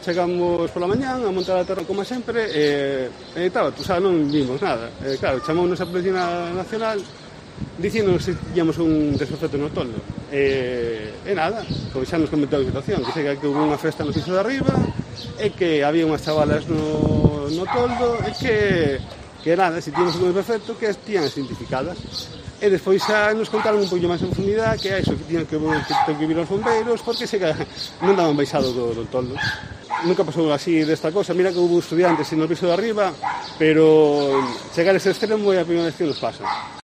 chegamos pola mañán a montar a terra como sempre e tal, non vimos nada. Claro, chamounos a Policía Nacional dicindo que tiñamos un desperfecto no toldo. E nada, xa nos comentou a situación, que sega que hubo unha festa no piso de arriba e que había unhas chavalas no toldo e que nada, se tiñamos un desperfecto que tían identificadas. E despois xa nos contaron un pouco máis en profundidade que é iso, que tiñan que vir os bombeiros porque sega non daban baixado do toldo. Nunca pasou así desta cosa. Mira que hubo estudiantes no piso de arriba, pero chegar a ese extremo é a primeira vez que nos pasa.